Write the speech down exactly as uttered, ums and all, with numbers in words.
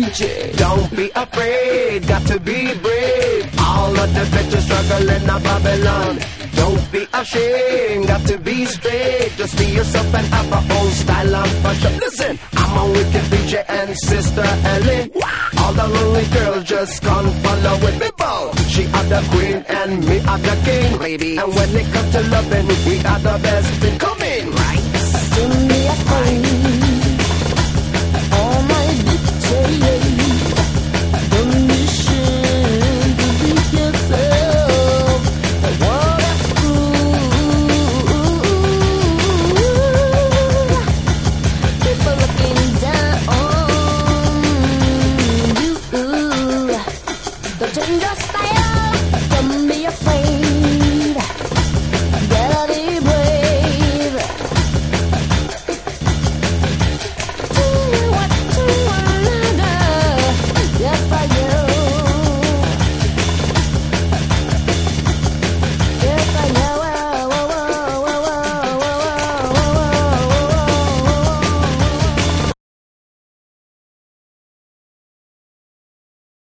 J. Don't be afraid, got to be brave. All of the bitches struggling in Babylon. Don't be ashamed, got to be straight. Just be yourself and have a own style and fashion. Listen, I'm a wicked D J and Sister Ellie. All the lonely girls just come follow with me, bow. She are the queen and me are the king, baby. And when it comes to loving, we are the best thing coming, right? Give me a phone.